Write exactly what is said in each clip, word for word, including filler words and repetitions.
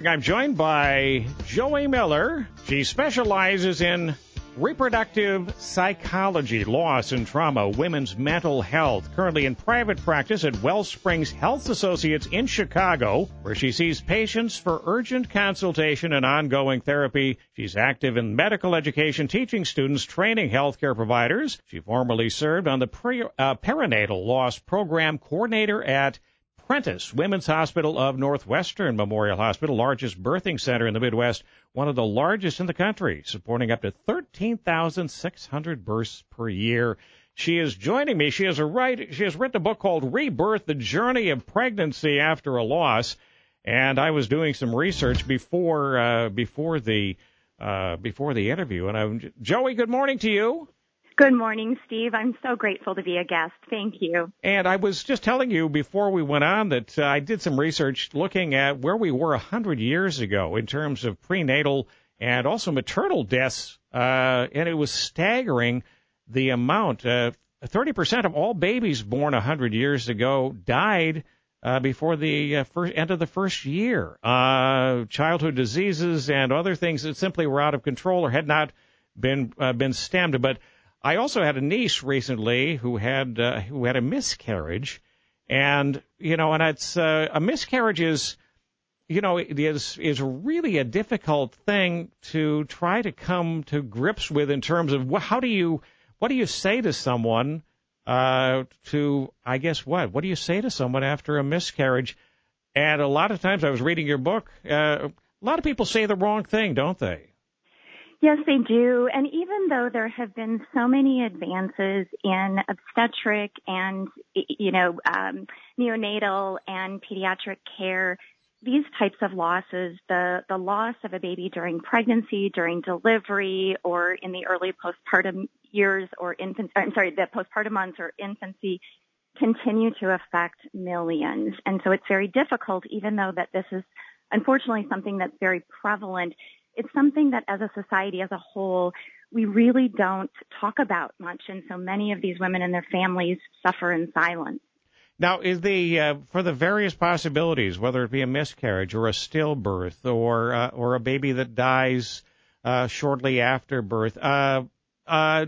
I'm joined by Joey Miller. She specializes in reproductive psychology, loss and trauma, women's mental health. Currently in private practice at Wellsprings Health Associates in Chicago, where she sees patients for urgent consultation and ongoing therapy. She's active in medical education, teaching students, training healthcare providers. She formerly served on the pre, uh, perinatal loss program coordinator at Prentice Women's Hospital of Northwestern Memorial Hospital, largest birthing center in the Midwest, one of the largest in the country, supporting up to thirteen thousand six hundred births per year. She is joining me. She has a write, she has written a book called Rebirth: The Journey of Pregnancy After a Loss. And I was doing some research before uh, before the uh, before the interview. And I'm Joey. Good morning to you. Good morning, Steve. I'm so grateful to be a guest. Thank you. And I was just telling you before we went on that uh, I did some research looking at where we were one hundred years ago in terms of prenatal and also maternal deaths, uh, and it was staggering the amount. Uh, thirty percent of all babies born one hundred years ago died uh, before the uh, first, end of the first year. Uh, childhood diseases and other things that simply were out of control or had not been uh, been stemmed. But I also had a niece recently who had uh, who had a miscarriage, and you know, and it's uh, a miscarriage is, you know, is is really a difficult thing to try to come to grips with in terms of what, how do you what do you say to someone uh, to I guess what what do you say to someone after a miscarriage? And a lot of times I was reading your book, uh, a lot of people say the wrong thing, don't they? Yes, they do. And even though there have been so many advances in obstetric and, you know, um, neonatal and pediatric care, these types of losses, the, the loss of a baby during pregnancy, during delivery, or in the early postpartum years or infant, I'm sorry, the postpartum months or infancy, continue to affect millions. And so it's very difficult, even though that this is unfortunately something that's very prevalent. It's something that as a society as a whole, we really don't talk about much. And so many of these women and their families suffer in silence. Now, is the uh, for the various possibilities, whether it be a miscarriage or a stillbirth or uh, or a baby that dies uh, shortly after birth, uh, uh,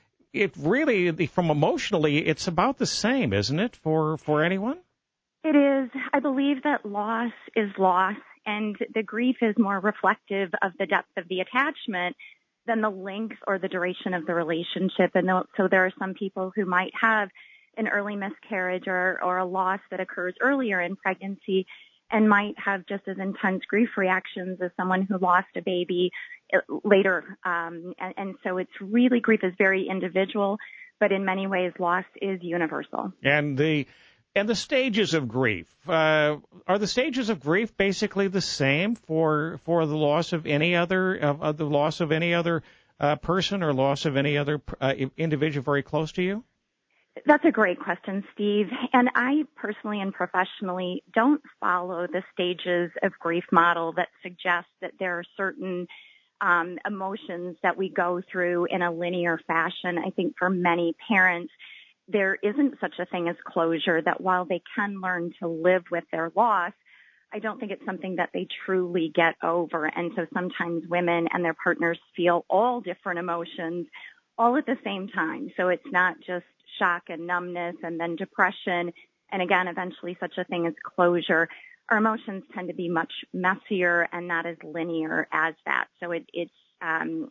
it really, from emotionally, it's about the same, isn't it, for, for anyone? It is. I believe that loss is loss. And the grief is more reflective of the depth of the attachment than the length or the duration of the relationship. And so there are some people who might have an early miscarriage or, or a loss that occurs earlier in pregnancy and might have just as intense grief reactions as someone who lost a baby later. Um, and, and so it's really, grief is very individual, but in many ways, loss is universal. And the And the stages of grief, uh, are the stages of grief basically the same for for the loss of any other of, of the loss of any other uh, person or loss of any other uh, individual very close to you? That's a great question, Steve. And I personally and professionally don't follow the stages of grief model that suggests that there are certain um, emotions that we go through in a linear fashion. I think for many parents, there isn't such a thing as closure, that while they can learn to live with their loss, I don't think it's something that they truly get over. And so sometimes women and their partners feel all different emotions all at the same time. So it's not just shock and numbness and then depression, and again, eventually such a thing as closure. Our emotions tend to be much messier and not as linear as that. So it, it's Um,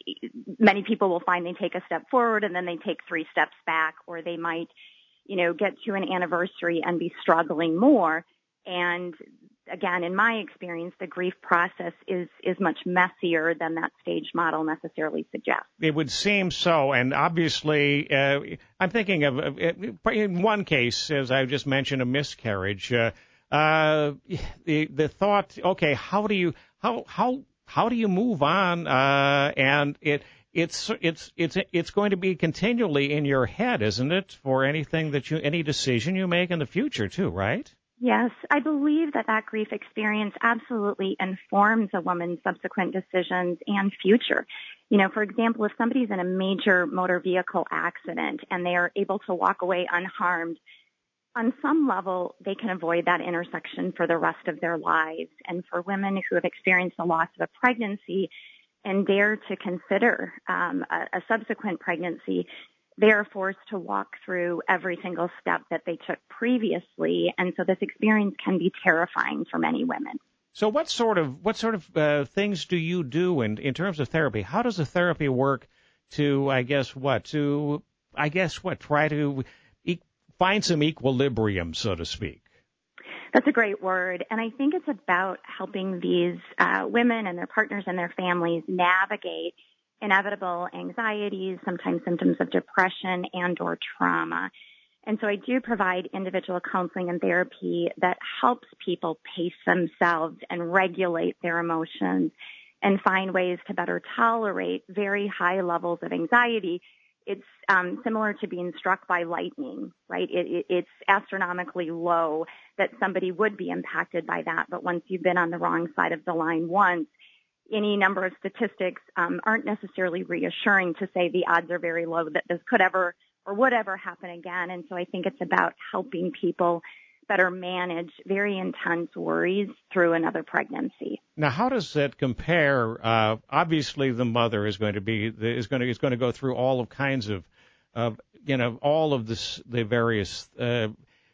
many people will find they take a step forward and then they take three steps back, or they might, you know, get to an anniversary and be struggling more. And again, in my experience, the grief process is, is much messier than that stage model necessarily suggests. It would seem so. And obviously, uh, I'm thinking of, uh, in one case, as I just mentioned, a miscarriage, uh, uh, the, the thought, okay, how do you, how, how, How do you move on? Uh, and it it's it's it's it's going to be continually in your head, isn't it? For anything that you any decision you make in the future, too, right? Yes, I believe that that grief experience absolutely informs a woman's subsequent decisions and future. You know, for example, if somebody's in a major motor vehicle accident and they are able to walk away unharmed, on some level, they can avoid that intersection for the rest of their lives. And for women who have experienced the loss of a pregnancy and dare to consider um, a, a subsequent pregnancy, they are forced to walk through every single step that they took previously. And so this experience can be terrifying for many women. So what sort of what sort of uh, things do you do in, in terms of therapy? How does the therapy work to, I guess, what, to, I guess, what, try to e- find some equilibrium, so to speak? That's a great word. And I think it's about helping these uh, women and their partners and their families navigate inevitable anxieties, sometimes symptoms of depression and or trauma. And so I do provide individual counseling and therapy that helps people pace themselves and regulate their emotions and find ways to better tolerate very high levels of anxiety. It's um, similar to being struck by lightning, right? It, it, it's astronomically low that somebody would be impacted by that. But once you've been on the wrong side of the line once, any number of statistics um, aren't necessarily reassuring to say the odds are very low that this could ever or would ever happen again. And so I think it's about helping people better manage very intense worries through another pregnancy. Now, how does that compare? Uh, obviously, the mother is going to be is going to is going to go through all of kinds of, of you know, all of this the various uh,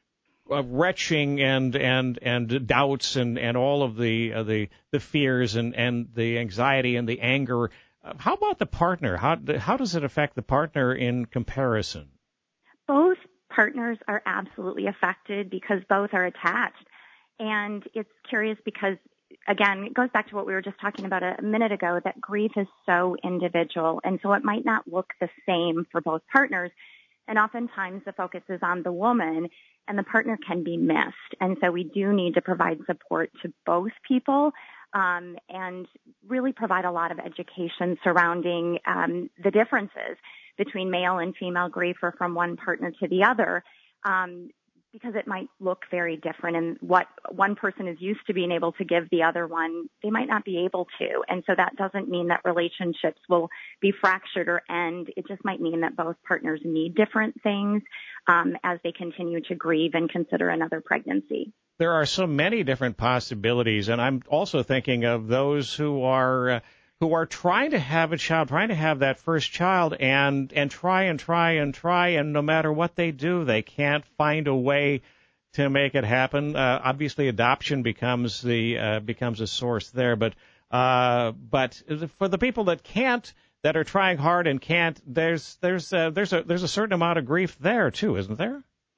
uh, retching and and and doubts and, and all of the uh, the the fears and, and the anxiety and the anger. Uh, how about the partner? How how does it affect the partner in comparison? Both partners are absolutely affected because both are attached. And it's curious because, again, it goes back to what we were just talking about a minute ago, that grief is so individual. And so it might not look the same for both partners. And oftentimes the focus is on the woman and the partner can be missed. And so we do need to provide support to both people um, and really provide a lot of education surrounding um, the differences between male and female grief or from one partner to the other, um, because it might look very different. And what one person is used to being able to give the other one, they might not be able to. And so that doesn't mean that relationships will be fractured or end. It just might mean that both partners need different things um, as they continue to grieve and consider another pregnancy. There are so many different possibilities, and I'm also thinking of those who are uh, who are trying to have a child, trying to have that first child, and and try and try and try, and no matter what they do, they can't find a way to make it happen. Uh, obviously, adoption becomes the uh, becomes a source there, but uh, but for the people that can't, that are trying hard and can't, there's there's uh, there's a there's a certain amount of grief there too, isn't there?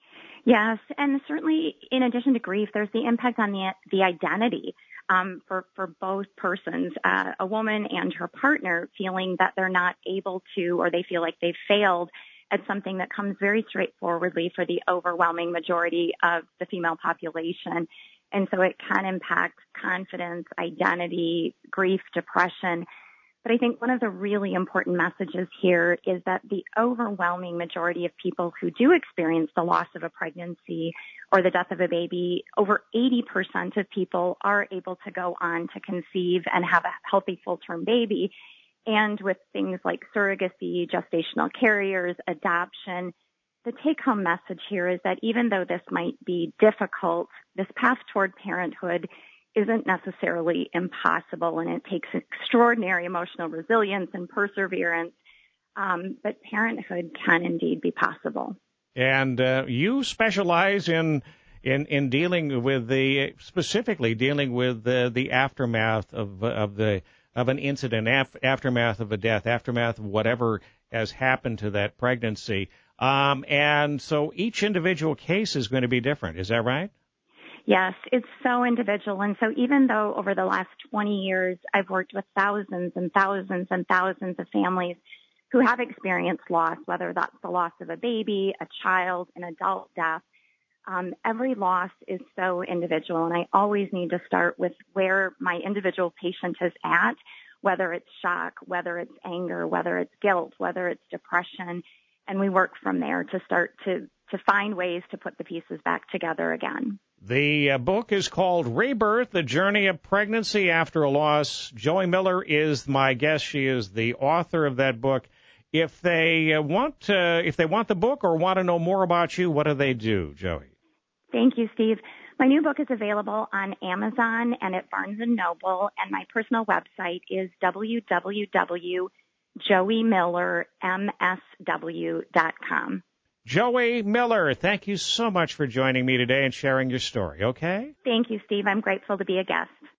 Yes, and certainly in addition to grief, there's the impact on the the identity um, for for both persons, uh, a woman and her partner feeling that they're not able to, or they feel like they've failed at something that comes very straightforwardly for the overwhelming majority of the female population. And so it can impact confidence, identity, grief, depression. But I think one of the really important messages here is that the overwhelming majority of people who do experience the loss of a pregnancy or the death of a baby, over eighty percent of people are able to go on to conceive and have a healthy full-term baby. And with things like surrogacy, gestational carriers, adoption, the take-home message here is that even though this might be difficult, this path toward parenthood isn't necessarily impossible, and it takes extraordinary emotional resilience and perseverance, um, but parenthood can indeed be possible. And uh, you specialize in in in dealing with the specifically dealing with the the aftermath of of the of an incident, af- aftermath of a death, aftermath of whatever has happened to that pregnancy. Um, and so each individual case is going to be different. Is that right? Yes, it's so individual. And so even though over the last twenty years, I've worked with thousands and thousands and thousands of families who have experienced loss, whether that's the loss of a baby, a child, an adult death, um, every loss is so individual. And I always need to start with where my individual patient is at, whether it's shock, whether it's anger, whether it's guilt, whether it's depression. And we work from there to start to, to find ways to put the pieces back together again. The uh, book is called Rebirth, The Journey of Pregnancy After a Loss. Joey Miller is my guest. She is the author of that book. If they uh, want uh, if they want the book or want to know more about you, what do they do, Joey? Thank you, Steve. My new book is available on Amazon and at Barnes and Noble, and my personal website is w w w dot joey miller m s w dot com. Joey Miller, thank you so much for joining me today and sharing your story, okay? Thank you, Steve. I'm grateful to be a guest.